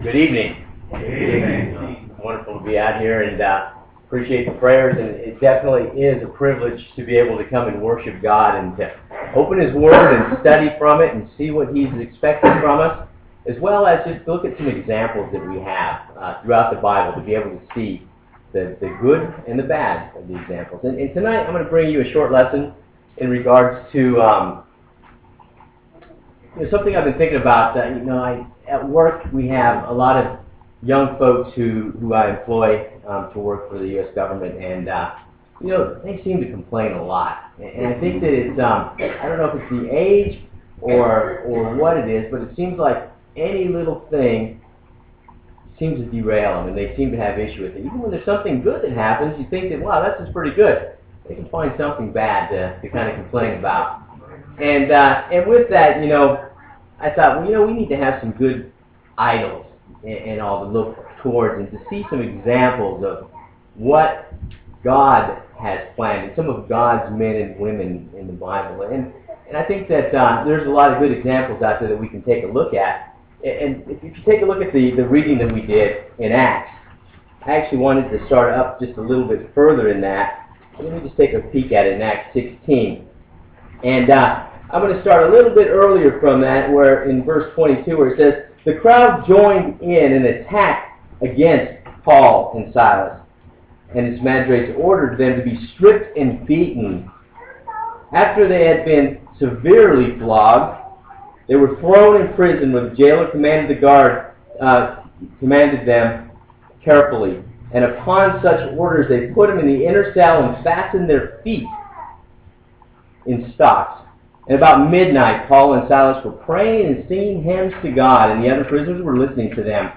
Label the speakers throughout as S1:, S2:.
S1: Good evening.
S2: Good evening.
S1: Wonderful to be out here, and appreciate the prayers. And it definitely is a privilege to be able to come and worship God and to open His Word and study from it and see what He's expecting from us, as well as just look at some examples that we have throughout the Bible to be able to see the good and the bad of the examples. And tonight I'm going to bring you a short lesson in regards to something I've been thinking about. At work we have a lot of young folks who I employ to work for the U.S. government, and they seem to complain a lot. And I think that it's I don't know if it's the age or what it is, but it seems like any little thing seems to derail them, and they seem to have issue with it. Even when there's something good that happens, you think that, wow, that's just pretty good. They can find something bad to kind of complain about. And with that, I thought, we need to have some good idols and all to look towards and to see some examples of what God has planned and some of God's men and women in the Bible. And I think that there's a lot of good examples out there that we can take a look at. And if you take a look at the reading that we did in Acts, I actually wanted to start up just a little bit further in that. Let me just take a peek at it in Acts 16. And I'm going to start a little bit earlier from that, where in verse 22, where it says, "The crowd joined in an attack against Paul and Silas, and his magistrates ordered them to be stripped and beaten. After they had been severely flogged, they were thrown in prison, where the jailer commanded them carefully. And upon such orders, they put them in the inner cell and fastened their feet in stocks. And about midnight, Paul and Silas were praying and singing hymns to God, and the other prisoners were listening to them."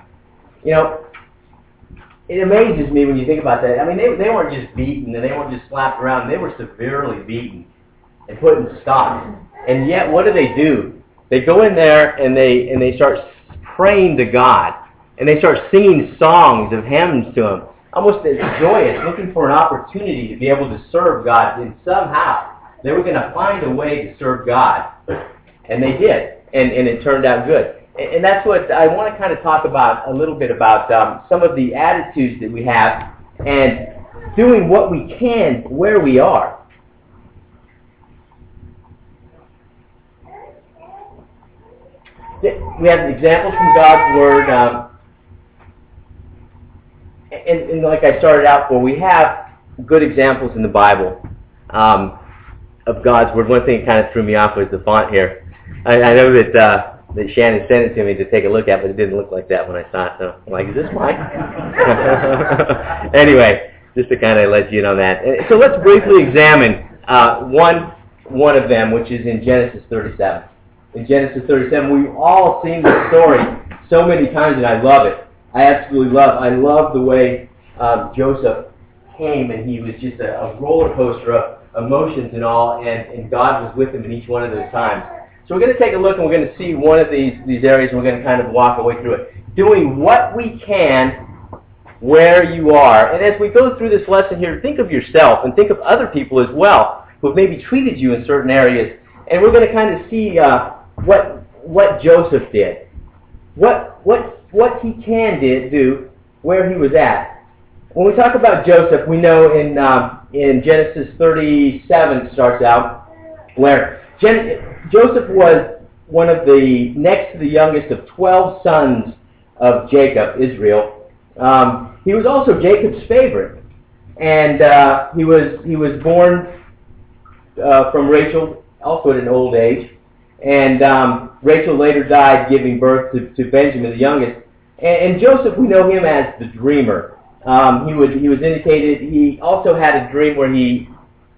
S1: It amazes me when you think about that. I mean, they weren't just beaten, and they weren't just slapped around. They were severely beaten and put in stocks. And yet, what do? They go in there and they start praying to God, and they start singing songs of hymns to Him, almost as joyous, looking for an opportunity to be able to serve God. And somehow they were going to find a way to serve God, and they did, and it turned out good. And that's what I want to kind of talk about a little bit about some of the attitudes that we have and doing what we can where we are. We have examples from God's Word, and like I started out for, we have good examples in the Bible of God's Word. One thing that kind of threw me off was the font here. I know that Shannon sent it to me to take a look at, but it didn't look like that when I saw it. So I'm like, is this mine? Anyway, just to kind of let you know that. So let's briefly examine one of them, which is in Genesis 37. In Genesis 37, we've all seen this story so many times, and I love it. I love the way Joseph came, and he was just a roller coaster of emotions and all, and God was with him in each one of those times. So we're going to take a look, and we're going to see one of these areas, and we're going to kind of walk our way through it. Doing what we can where you are. And as we go through this lesson here, think of yourself and think of other people as well who have maybe treated you in certain areas. And we're going to kind of see what Joseph did, what he can do where he was at. When we talk about Joseph, we know in Genesis 37 it starts out, where Joseph was one of the next to the youngest of 12 sons of Jacob, Israel. He was also Jacob's favorite, and he was born from Rachel, also at an old age. And Rachel later died, giving birth to Benjamin, the youngest. And Joseph, we know him as the dreamer. He was indicated. He also had a dream where he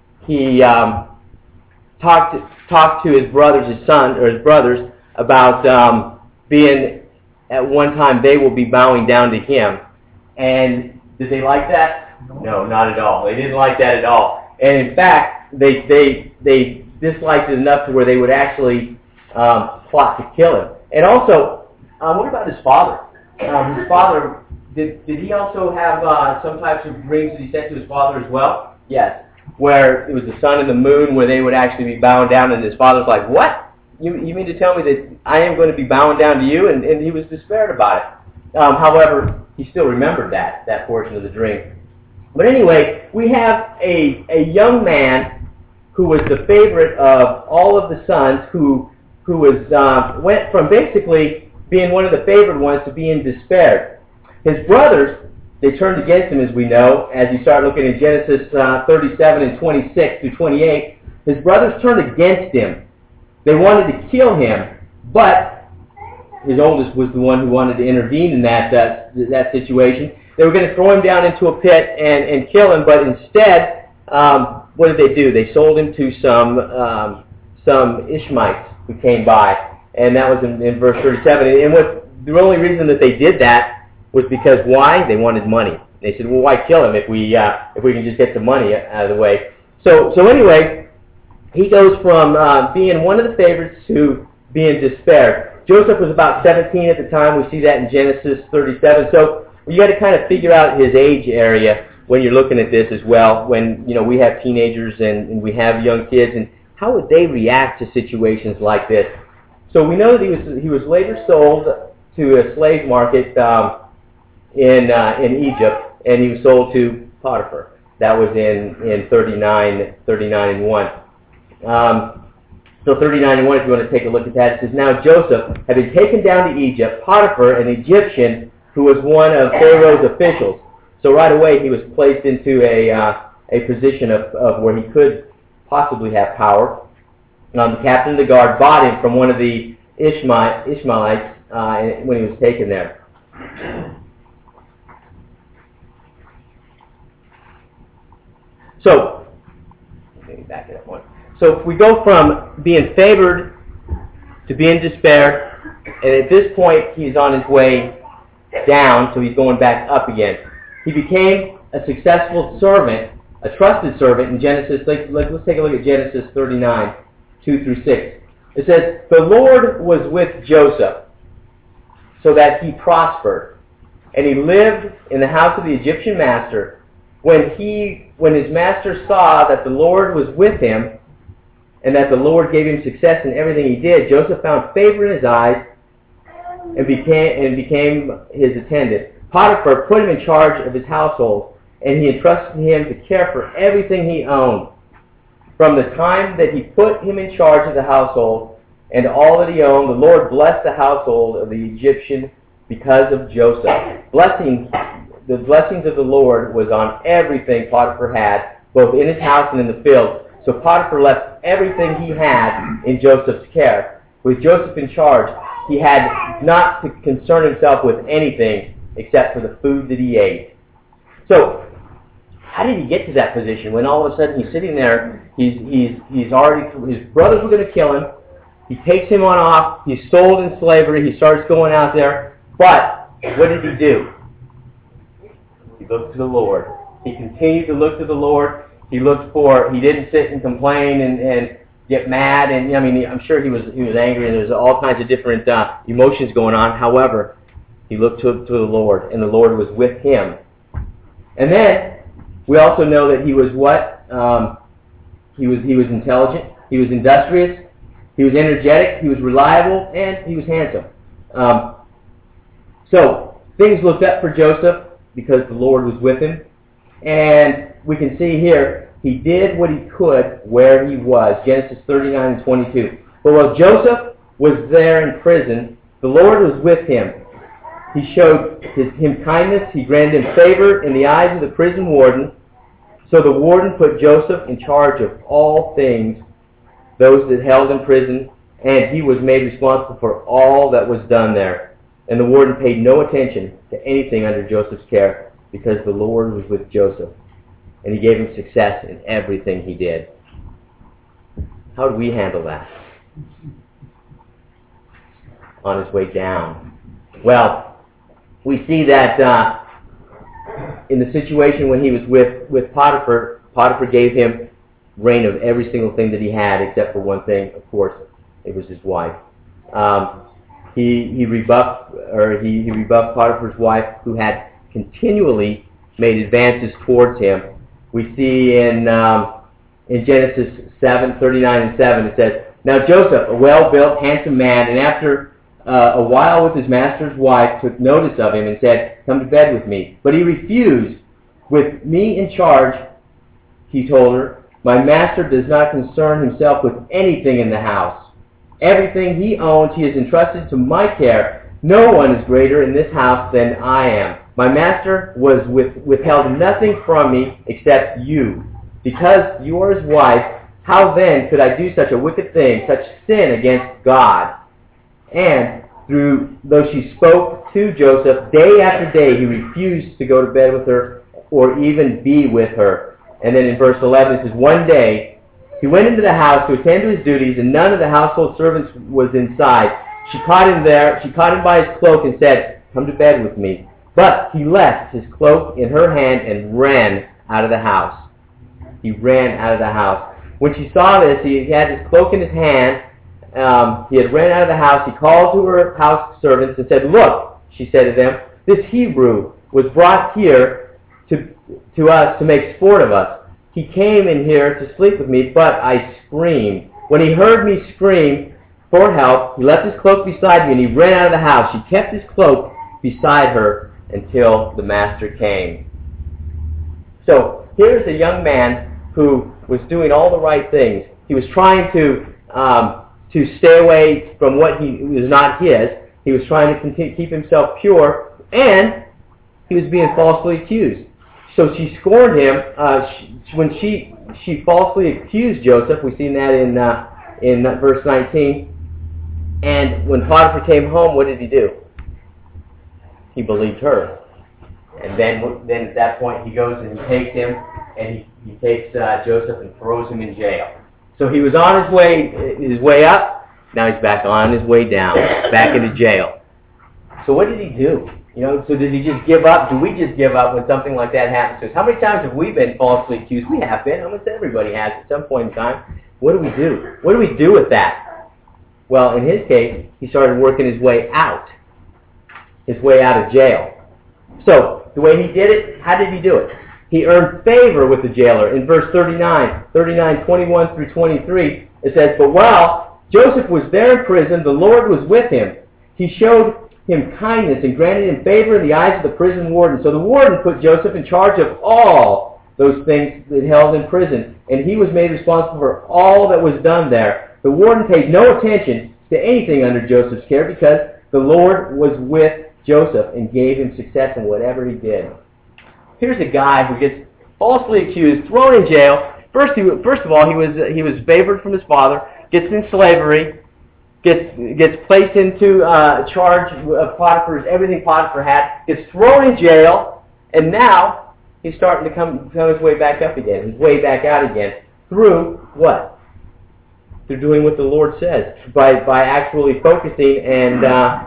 S1: talked to his brothers about being at one time they will be bowing down to him. And did they like that? No, not at all. They didn't like that at all. And in fact, they disliked it enough to where they would actually plot to kill him. And also, what about his father? His father, did he also have some types of dreams that he sent to his father as well? Yes. Where it was the sun and the moon, where they would actually be bowing down, and his father's like, "What? You mean to tell me that I am going to be bowing down to you?" And he was despaired about it. However, he still remembered that portion of the dream. But anyway, we have a young man who was the favorite of all of the sons, who went from basically being one of the favored ones to being despaired. His brothers, they turned against him, as we know, as you start looking at Genesis 37 and 26 through 28. His brothers turned against him. They wanted to kill him, but his oldest was the one who wanted to intervene in that situation. They were going to throw him down into a pit and kill him, but instead, what did they do? They sold him to some Ishmaelites who came by, and that was in verse 37. And the only reason that they did that was because why? They wanted money. They said, well, why kill him if we can just get some money out of the way? So anyway, he goes from being one of the favorites to being despaired. Joseph was about 17 at the time. We see that in Genesis 37. So you got to kind of figure out his age area when you're looking at this as well. When we have teenagers and we have young kids, and how would they react to situations like this? So we know that he was later sold to a slave market in Egypt, and he was sold to Potiphar. That was in 39 and 1. So 39 and 1, if you want to take a look at that, it says, now Joseph had been taken down to Egypt. Potiphar, an Egyptian, who was one of Pharaoh's officials. So right away he was placed into a position of where he could possibly have power. The captain of the guard bought him from one of the Ishmaelites when he was taken there. So, let me back it up one. So if we go from being favored to being despaired, and at this point he's on his way down, so he's going back up again. He became a successful servant, a trusted servant in Genesis. Let's take a look at Genesis 39, 2 through 6. It says, the Lord was with Joseph, so that he prospered, and he lived in the house of the Egyptian master. When his master saw that the Lord was with him, and that the Lord gave him success in everything he did, Joseph found favor in his eyes and became his attendant. Potiphar put him in charge of his household, and he entrusted him to care for everything he owned. From the time that he put him in charge of the household and all that he owned, the Lord blessed the household of the Egyptian because of Joseph. The blessings of the Lord was on everything Potiphar had, both in his house and in the field. So Potiphar left everything he had in Joseph's care. With Joseph in charge, he had not to concern himself with anything except for the food that he ate. So, how did he get to that position when all of a sudden he's sitting there, he's already, his brothers were going to kill him, he takes him on off, he's sold in slavery, he starts going out there, but what did he do? He looked to the Lord. He continued to look to the Lord. He didn't sit and complain and get mad, and I'm sure he was angry, and there's all kinds of different emotions going on. However, he looked to the Lord, and the Lord was with him. And then we also know that he was what? He was intelligent. He was industrious. He was energetic. He was reliable, and he was handsome. So things looked up for Joseph because the Lord was with him, and we can see here he did what he could where he was. Genesis 39 and 22. But while Joseph was there in prison, the Lord was with him. He showed him kindness. He granted him favor in the eyes of the prison warden. So the warden put Joseph in charge of all things, those that held in prison, and he was made responsible for all that was done there. And the warden paid no attention to anything under Joseph's care because the Lord was with Joseph, and he gave him success in everything he did. How do we handle that? On his way down. Well, we see that in the situation when he was with Potiphar, Potiphar gave him reign of every single thing that he had, except for one thing, of course, it was his wife. He rebuffed Potiphar's wife, who had continually made advances towards him. We see in Genesis 7:39 and 7, it says, now Joseph, a well-built, handsome man, and after a while with his master's wife, took notice of him and said, "Come to bed with me." But he refused. "With me in charge," he told her, "my master does not concern himself with anything in the house. Everything he owns he has entrusted to my care. No one is greater in this house than I am. My master was withheld nothing from me except you. Because you are his wife, how then could I do such a wicked thing, such sin against God?" And though she spoke to Joseph day after day, he refused to go to bed with her or even be with her. And then in verse 11 it says, "One day he went into the house to attend to his duties, and none of the household servants was inside. She caught him there. She caught him by his cloak and said, 'Come to bed with me.' But he left his cloak in her hand and ran out of the house." He ran out of the house. When she saw this, he had his cloak in his hand. He had ran out of the house. He called to her house servants and said, "Look," she said to them, "this Hebrew was brought here to us to make sport of us. He came in here to sleep with me, but I screamed. When he heard me scream for help, he left his cloak beside me and he ran out of the house. She kept his cloak beside her until the master came." So here's a young man who was doing all the right things. He was trying to stay away from what was not his. He was trying to keep himself pure, and he was being falsely accused. So she scorned him when she falsely accused Joseph. We've seen that in verse 19. And when Potiphar came home, what did he do? He believed her. And then at that point he goes and he takes him, and he takes Joseph and throws him in jail. So he was on his way up. Now he's back on his way down, back into jail. So what did he do? So did he just give up? Do we just give up when something like that happens to us? How many times have we been falsely accused? We have been. Almost everybody has at some point in time. What do we do? What do we do with that? Well, in his case, he started working his way out of jail. So the way he did it, how did he do it? He earned favor with the jailer. In verse 39, 21 through 23, it says, "But while Joseph was there in prison, the Lord was with him. He showed him kindness and granted him favor in the eyes of the prison warden. So the warden put Joseph in charge of all those things that held in prison, and he was made responsible for all that was done there. The warden paid no attention to anything under Joseph's care because the Lord was with Joseph and gave him success in whatever he did." Here's a guy who gets falsely accused, thrown in jail. First of all, he was favored from his father, gets in slavery, gets placed into charge of Potiphar's everything Potiphar had, gets thrown in jail, and now he's starting to come his way back up again, his way back out again. Through what? Through doing what the Lord says, by actually focusing and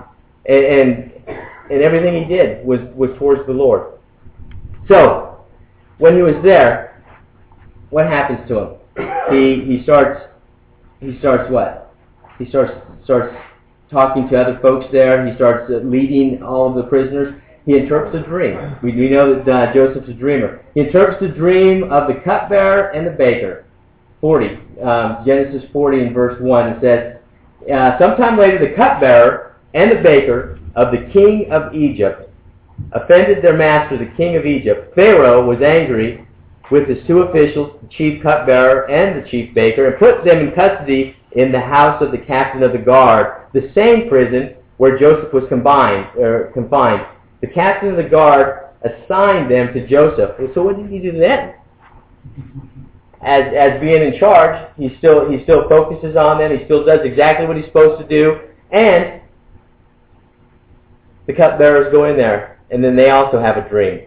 S1: everything he did was towards the Lord. So when he was there, what happens to him? He starts what? He starts talking to other folks there. He starts leading all of the prisoners. He interprets a dream. We know that Joseph's a dreamer. He interprets the dream of the cupbearer and the baker. Genesis 40 in verse 1, it says, "Sometime later the cupbearer and the baker of the king of Egypt offended their master, the king of Egypt. Pharaoh was angry with his two officials, the chief cupbearer and the chief baker, and put them in custody in the house of the captain of the guard, the same prison where Joseph was confined. The captain of the guard assigned them to Joseph." So what did he do then? As being in charge, he still focuses on them. He still does exactly what he's supposed to do, and the cupbearers go in there, and then they also have a dream.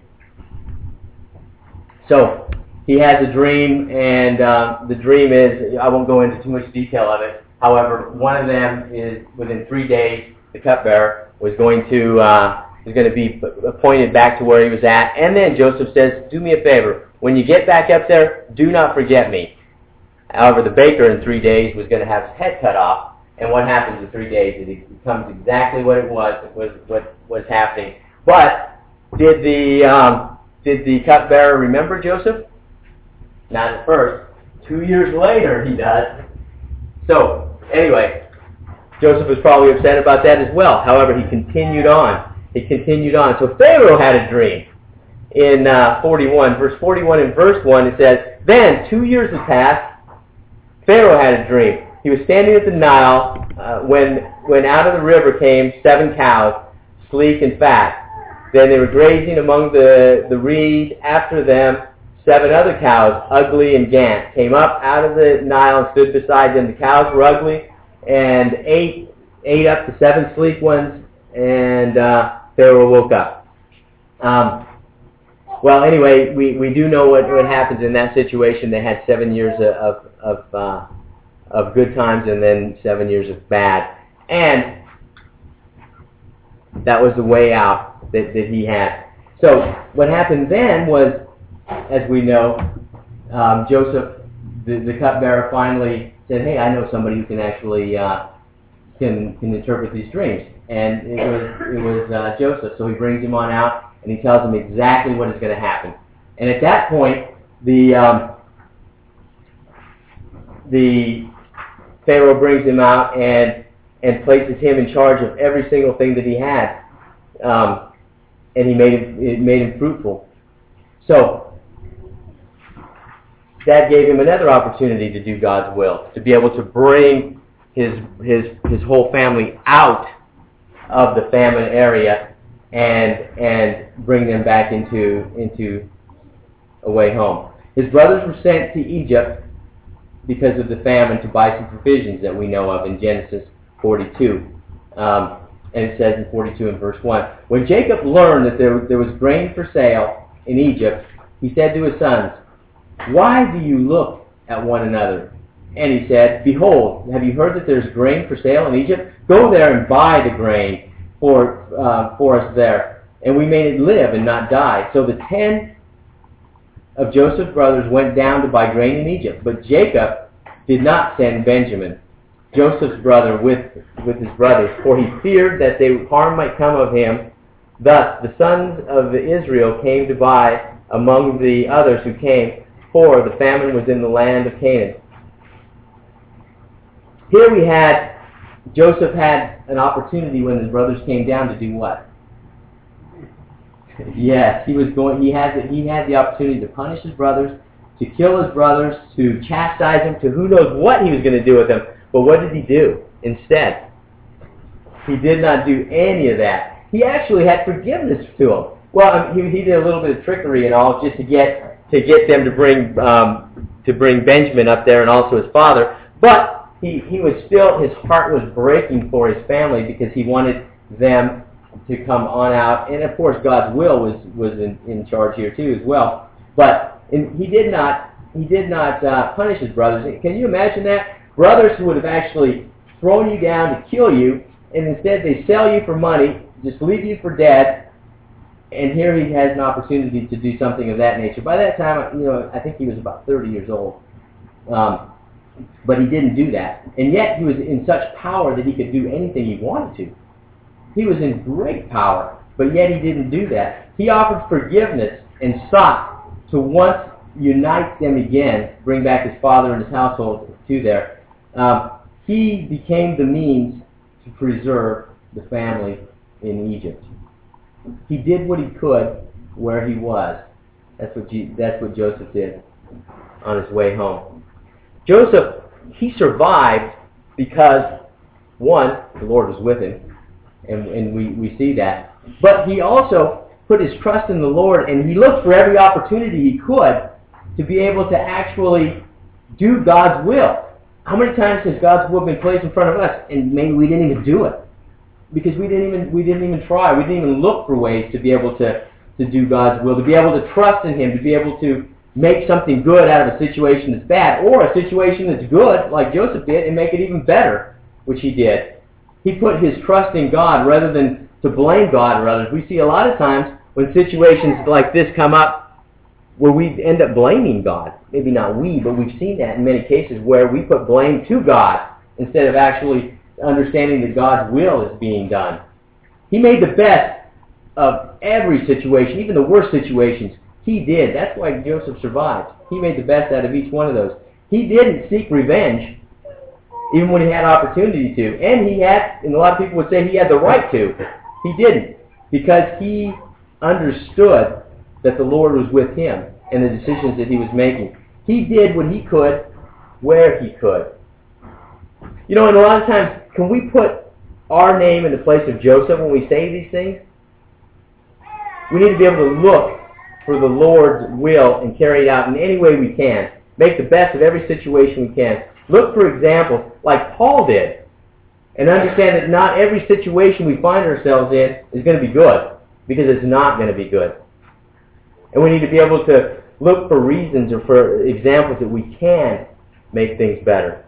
S1: So he has a dream, and the dream is, I won't go into too much detail of it. However, one of them is within 3 days, the cupbearer was going to be appointed back to where he was at. And then Joseph says, "Do me a favor. When you get back up there, do not forget me." However, the baker in 3 days was going to have his head cut off. And what happens in 3 days? It becomes exactly what it was happening. But did the cupbearer remember Joseph? Not at first. 2 years later, he does. So, anyway, Joseph was probably upset about that as well. However, he continued on. So Pharaoh had a dream. In 41, verse 41 and verse 1, it says, "Then 2 years had passed. Pharaoh had a dream. He was standing at the Nile when out of the river came 7 cows, sleek and fat. Then they were grazing among the reed. After them 7 other cows, ugly and gaunt, came up out of the Nile and stood beside them. The cows were ugly and ate up the 7 sleek ones, and Pharaoh woke up." Well, anyway, we do know what happens in that situation. They had 7 years of good times and then 7 years of bad. And that was the way out that he had. So what happened then was, as we know, Joseph, the cupbearer, finally said, "Hey, I know somebody who can actually can interpret these dreams." And it was Joseph. So he brings him on out, and he tells him exactly what is going to happen. And at that point, the Pharaoh brings him out and places him in charge of every single thing that he had, and it made him fruitful. So that gave him another opportunity to do God's will, to be able to bring his whole family out of the famine area and bring them back into a way home. His brothers were sent to Egypt because of the famine to buy some provisions that we know of in Genesis 42. And it says in 42 and verse 1, "When Jacob learned that there was grain for sale in Egypt, he said to his sons, 'Why do you look at one another?' And he said, 'Behold, have you heard that there's grain for sale in Egypt? Go there and buy the grain for us there, and we may live and not die.' So the 10 of Joseph's brothers went down to buy grain in Egypt, but Jacob did not send Benjamin, Joseph's brother, with his brothers, for he feared that harm might come of him. Thus the sons of Israel came to buy among the others who came, for the famine was in the land of Canaan." Here we had, Joseph had an opportunity when his brothers came down to do what? Yes, he had the opportunity to punish his brothers, to kill his brothers, to chastise them, to who knows what he was going to do with them. But what did he do instead? He did not do any of that. He actually had forgiveness to them. Well, he did a little bit of trickery and all, just to get them to bring Benjamin up there and also his father. But he was still, his heart was breaking for his family because he wanted them to come on out. And of course, God's will was in charge here too as well. But he did not punish his brothers. Can you imagine that? Brothers who would have actually thrown you down to kill you, and instead they sell you for money, just leave you for dead. And here he has an opportunity to do something of that nature. By that time, I think he was about 30 years old. But he didn't do that. And yet he was in such power that he could do anything he wanted to. He was in great power, but yet he didn't do that. He offered forgiveness and sought to once unite them again, bring back his father and his household to there. He became the means to preserve the family in Egypt. He did what he could where he was. That's what Joseph did on his way home. Joseph, he survived because, one, the Lord was with him, and we see that. But he also put his trust in the Lord, and he looked for every opportunity he could to be able to actually do God's will. How many times has God's will been placed in front of us, and maybe we didn't even do it because we didn't even try. We didn't even look for ways to be able to do God's will, to be able to trust in Him, to be able to make something good out of a situation that's bad, or a situation that's good, like Joseph did, and make it even better, which he did. He put his trust in God rather than to blame God or others. We see a lot of times when situations like this come up where we end up blaming God. Maybe not we, but we've seen that in many cases where we put blame to God instead of actually understanding that God's will is being done. He made the best of every situation, even the worst situations. He did. That's why Joseph survived. He made the best out of each one of those. He didn't seek revenge. even when he had opportunity to. And he had, and a lot of people would say he had the right to. He didn't, because he understood that the Lord was with him and the decisions that he was making. He did what he could, where he could. You know, and a lot of times, can we put our name in the place of Joseph when we say these things? We need to be able to look for the Lord's will and carry it out in any way we can. Make the best of every situation we can. Look for examples like Paul did. And understand that not every situation we find ourselves in is going to be good. Because it's not going to be good. And we need to be able to look for reasons or for examples that we can make things better.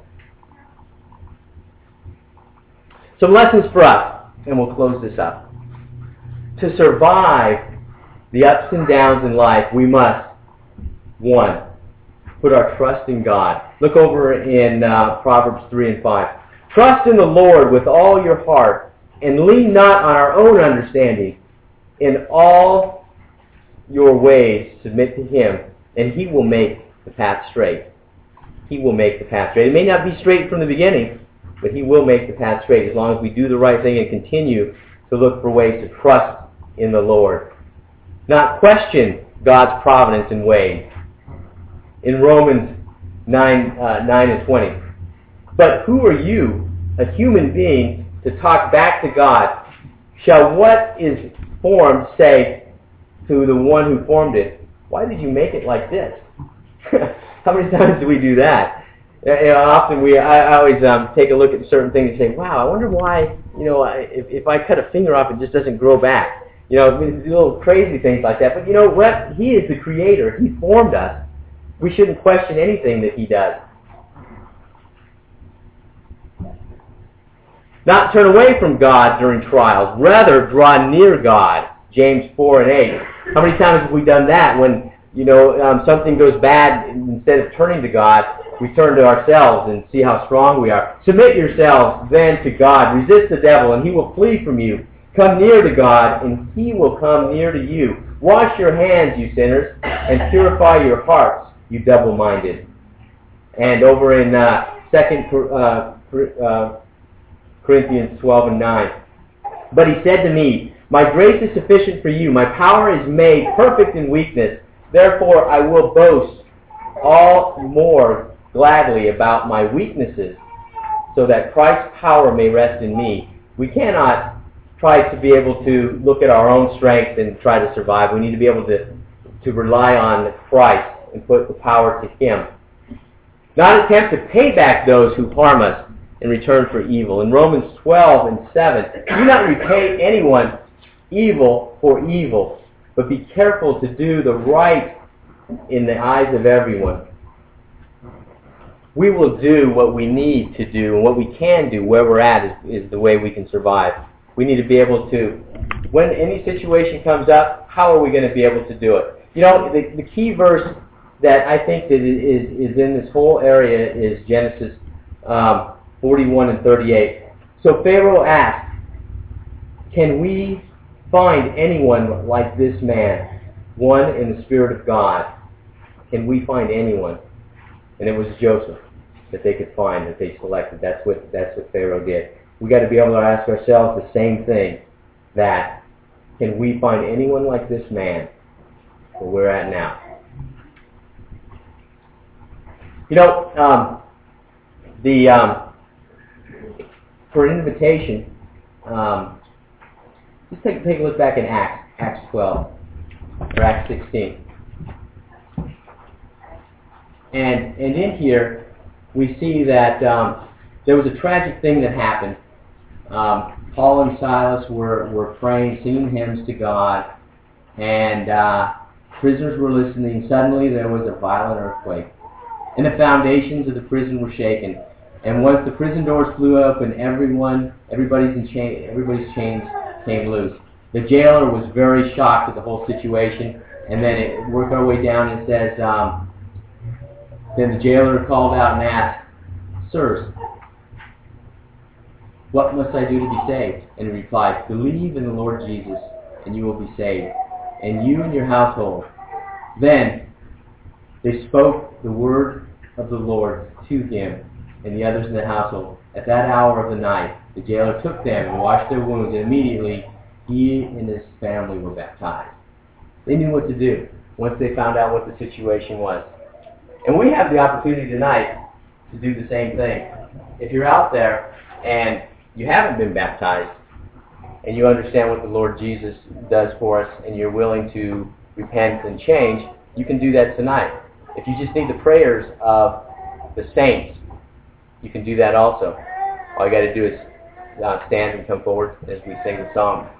S1: Some lessons for us, and we'll close this up. To survive the ups and downs in life, we must, 1, put our trust in God. Look over in Proverbs 3 and 5. Trust in the Lord with all your heart, and lean not on our own understanding. In all your ways submit to Him, and He will make the path straight. He will make the path straight. It may not be straight from the beginning, but He will make the path straight as long as we do the right thing and continue to look for ways to trust in the Lord. Not question God's providence and ways. In Romans 9 and 20. But who are you, a human being, to talk back to God? Shall what is formed say to the one who formed it, why did you make it like this? How many times do we do that? Often I always take a look at certain things and say, wow, I wonder why, if I cut a finger off, it just doesn't grow back. Little crazy things like that. But you know what? He is the Creator. He formed us. We shouldn't question anything that He does. Not turn away from God during trials. Rather, draw near God. James 4 and 8. How many times have we done that when, something goes bad, instead of turning to God, we turn to ourselves and see how strong we are. Submit yourselves then to God. Resist the devil, and he will flee from you. Come near to God, and He will come near to you. Wash your hands, you sinners, and purify your hearts, you double-minded. And over in 2 Corinthians 12 and 9. But He said to me, my grace is sufficient for you. My power is made perfect in weakness. Therefore I will boast all more gladly about my weaknesses, so that Christ's power may rest in me. We cannot try to be able to look at our own strength and try to survive. We need to be able to rely on Christ and put the power to Him. Not attempt to pay back those who harm us in return for evil. In Romans 12 and 7, do not repay anyone evil for evil, but be careful to do the right in the eyes of everyone. We will do what we need to do, and what we can do where we're at is the way we can survive. We need to be able to, when any situation comes up, how are we going to be able to do it? The key verse that I think that is in this whole area is Genesis 41 and 38. So Pharaoh asked, can we find anyone like this man, one in the Spirit of God? Can we find anyone? And it was Joseph that they could find, that they selected. That's what Pharaoh did. We got to be able to ask ourselves the same thing, that can we find anyone like this man where we're at now? For an invitation, just take a look back in Acts 12 or Acts 16. And in here, we see that there was a tragic thing that happened. Paul and Silas were praying, singing hymns to God, and prisoners were listening. Suddenly there was a violent earthquake, and the foundations of the prison were shaken. And once the prison doors flew open, everybody's chains came loose. The jailer was very shocked at the whole situation, and then it worked our way down and says, then the jailer called out and asked, sirs, what must I do to be saved? And he replied, believe in the Lord Jesus, and you will be saved, and you and your household. Then they spoke the word of the Lord to him and the others in the household. At that hour of the night, the jailer took them and washed their wounds, and immediately he and his family were baptized. They knew what to do once they found out what the situation was. And we have the opportunity tonight to do the same thing. If you're out there and you haven't been baptized, and you understand what the Lord Jesus does for us, and you're willing to repent and change, you can do that tonight. If you just need the prayers of the saints, you can do that also. All you got to do is stand and come forward as we sing the song.